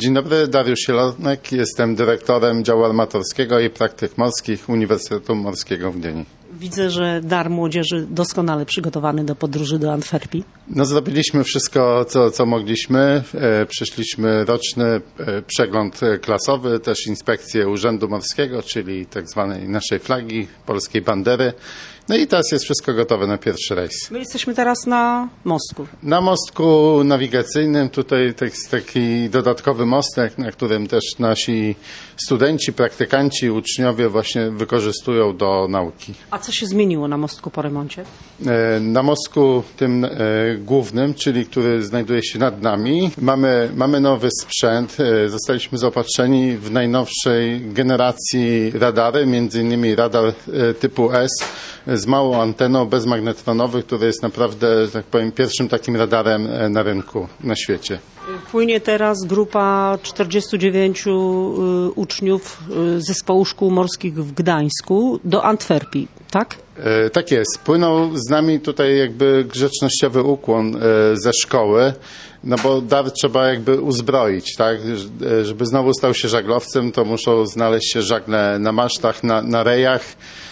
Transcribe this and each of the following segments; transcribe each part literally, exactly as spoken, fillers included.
Dzień dobry, Dariusz Sielonek, jestem dyrektorem działu armatorskiego i praktyk morskich Uniwersytetu Morskiego w Gdyni. Widzę, że Dar Młodzieży doskonale przygotowany do podróży do Antwerpii. No, zrobiliśmy wszystko, co, co mogliśmy. E, Przeszliśmy roczny e, przegląd klasowy, też inspekcję Urzędu Morskiego, czyli tak zwanej naszej flagi, polskiej bandery. No i teraz jest wszystko gotowe na pierwszy rejs. My jesteśmy teraz na mostku. Na mostku nawigacyjnym, tutaj taki dodatkowy mostek, na którym też nasi studenci, praktykanci, uczniowie właśnie wykorzystują do nauki. A co się zmieniło na mostku po remoncie? Na mostku tym głównym, czyli który znajduje się nad nami, mamy, mamy nowy sprzęt. Zostaliśmy zaopatrzeni w najnowszej generacji radary, między innymi radar typu S z małą anteną bezmagnetofonowy, który jest naprawdę, tak powiem, pierwszym takim radarem na rynku na świecie. Płynie teraz grupa czterdziestu dziewięciu uczniów Zespołu Szkół Morskich w Gdańsku do Antwerpii, tak? E, tak jest. Płynął z nami tutaj jakby grzecznościowy ukłon e, ze szkoły, no bo dar trzeba jakby uzbroić, tak? Żeby znowu stał się żaglowcem, to muszą znaleźć się żagle na masztach, na, na rejach.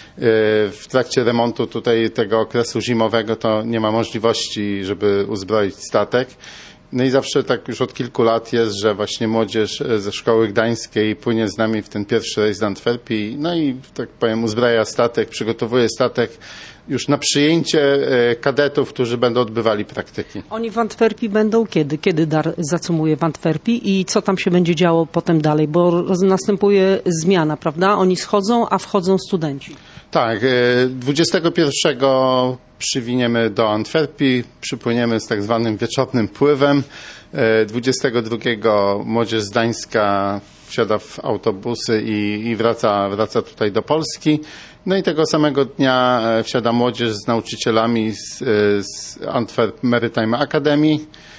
W trakcie remontu tutaj tego okresu zimowego to nie ma możliwości, żeby uzbroić statek. No i zawsze tak już od kilku lat jest, że właśnie młodzież ze szkoły gdańskiej płynie z nami w ten pierwszy rejs do Antwerpii. No i tak powiem uzbraja statek, przygotowuje statek już na przyjęcie kadetów, którzy będą odbywali praktyki. Oni w Antwerpii będą kiedy? Kiedy Dar zacumuje w Antwerpii i co tam się będzie działo potem dalej? Bo następuje zmiana, prawda? Oni schodzą, a wchodzą studenci. Tak, dwudziestego pierwszego przywiniemy do Antwerpii, przypłyniemy z tak zwanym wieczornym pływem. dwudziestego drugiego młodzież z Gdańska wsiada w autobusy i, i wraca, wraca tutaj do Polski. No i tego samego dnia wsiada młodzież z nauczycielami z, z Antwerp Maritime Academy.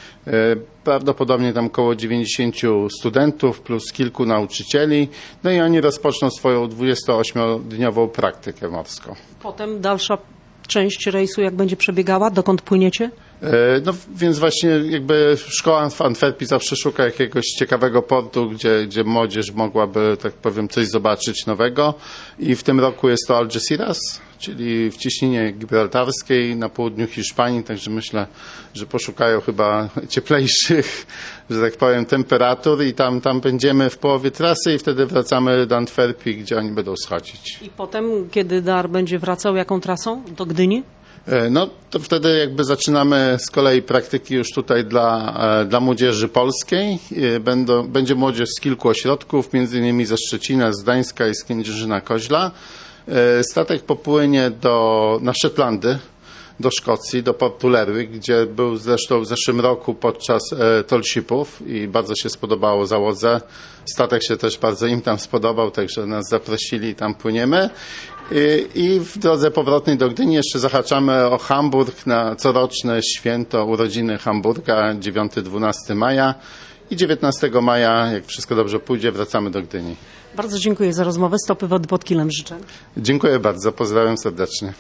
Prawdopodobnie tam około dziewięćdziesięciu studentów plus kilku nauczycieli. No i oni rozpoczną swoją dwudziestoośmiodniową praktykę morską. Potem dalsza część rejsu jak będzie przebiegała? Dokąd płyniecie? No więc właśnie jakby szkoła w Antwerpii zawsze szuka jakiegoś ciekawego portu, gdzie, gdzie młodzież mogłaby, tak powiem, coś zobaczyć nowego i w tym roku jest to Algeciras, czyli w ciśnienie gibraltarskiej na południu Hiszpanii, także myślę, że poszukają chyba cieplejszych, że tak powiem, temperatur i tam, tam będziemy w połowie trasy i wtedy wracamy do Antwerpii, gdzie oni będą schodzić. I potem, kiedy Dar będzie wracał, jaką trasą? Do Gdyni? No to wtedy jakby zaczynamy z kolei praktyki już tutaj dla, dla młodzieży polskiej. Będą, będzie młodzież z kilku ośrodków, między innymi ze Szczecina, z Gdańska i z Kędzierzyna-Koźla. Statek popłynie do, na Szetlandy, do Szkocji, do portu Lerwick, gdzie był zresztą w zeszłym roku podczas e, tollshipów i bardzo się spodobało załodze. Statek się też bardzo im tam spodobał, także nas zaprosili i tam płyniemy. I, I w drodze powrotnej do Gdyni jeszcze zahaczamy o Hamburg na coroczne święto urodziny Hamburga, dziewiątego do dwunastego maja. I dziewiętnastego maja, jak wszystko dobrze pójdzie, wracamy do Gdyni. Bardzo dziękuję za rozmowę. Stopy wody pod kilem życzę. Dziękuję bardzo, pozdrawiam serdecznie.